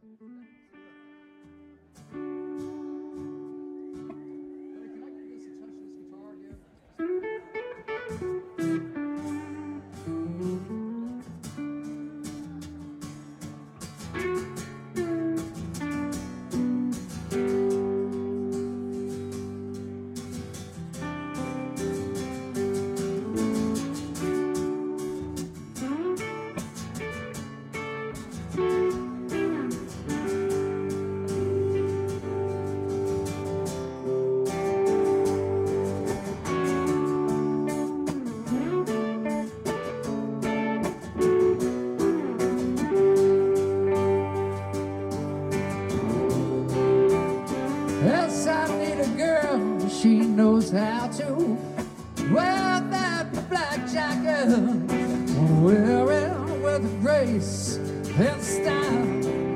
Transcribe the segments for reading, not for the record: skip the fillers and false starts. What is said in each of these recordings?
Yes, I need a girl, she knows how to wear that black jacket, wear it with grace and style.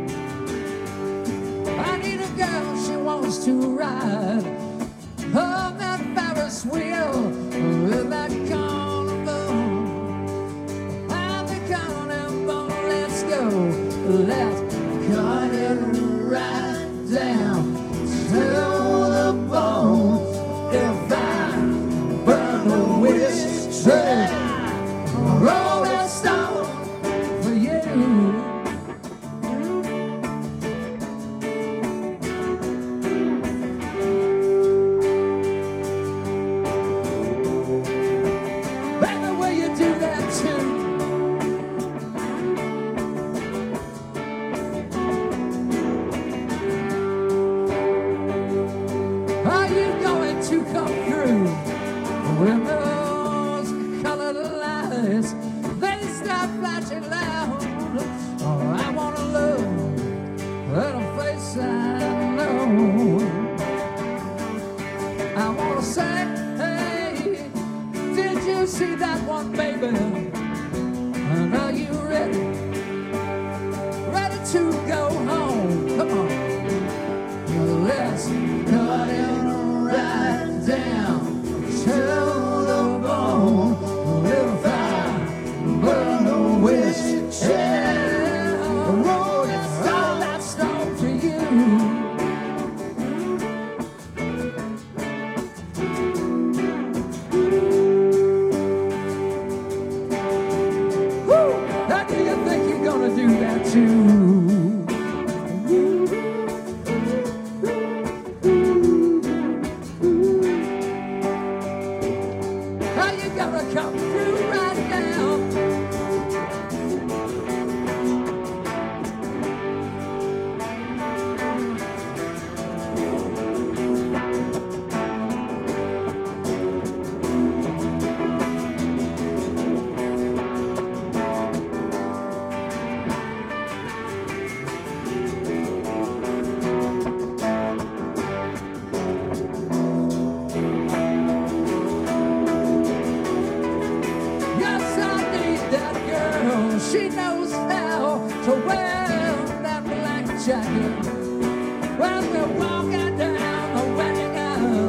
I need a girl, she wants to ride on that Ferris wheel with that carnival. I'm the carnival, let's go, let's cut it right down to the bone. If I burn a wish, say, Rolling Stone for you. Baby, will you do that too? Are you going to come through when those colored lights they start flashing loud? Oh, I wanna love that face I know. I wanna say, hey, did you see that one, baby? And are you ready? Ready to go home? Come on. Let's cut it right down to the bone. If I burn a wish, yeah, rolling stone, that stone for you. Woo! How do you think you're gonna do that too? How you gonna come through right now? Yes, I need that girl. She knows how to wear that black jacket when we're walking down the wedding aisle.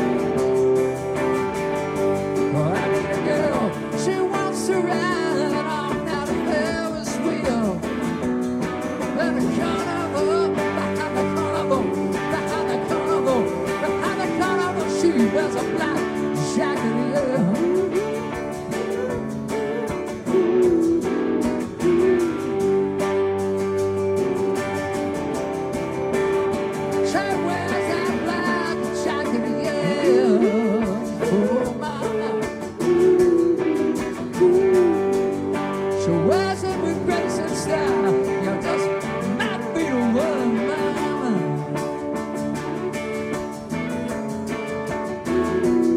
Oh, I need a girl. She wants to ride on that Ferris wheel. Behind the carnival, behind the carnival, behind the carnival, behind the carnival. She wears a black jacket, yeah. She wears that black jacket, yeah. Oh, my. She wears it with grace and style. You just might be the one, mama.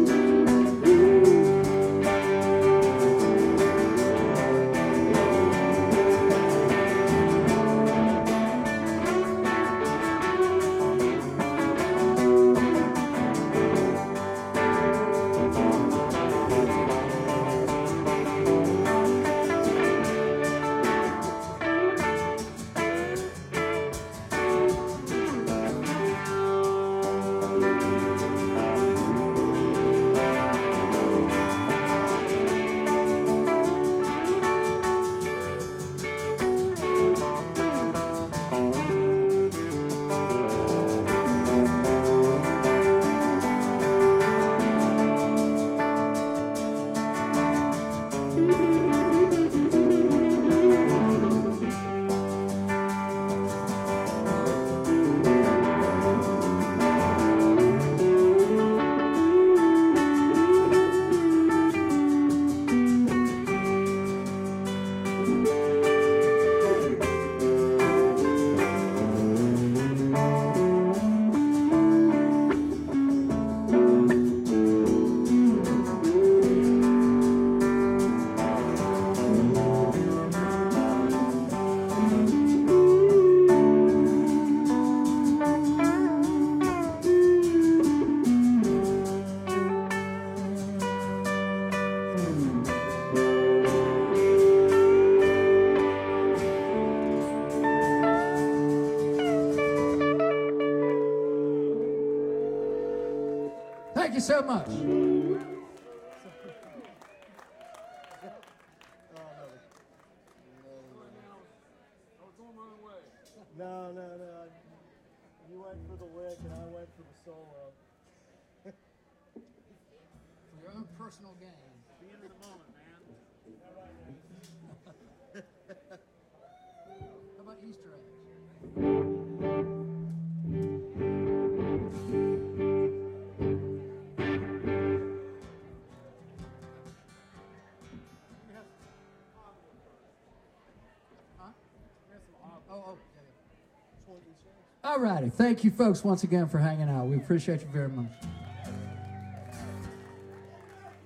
you so much. No. You went for the lick and I went for the solo. For your own personal gain. Be into the moment, man. How about Easter eggs? Huh? Oh, yeah. All righty. Thank you, folks, once again for hanging out. We appreciate you very much.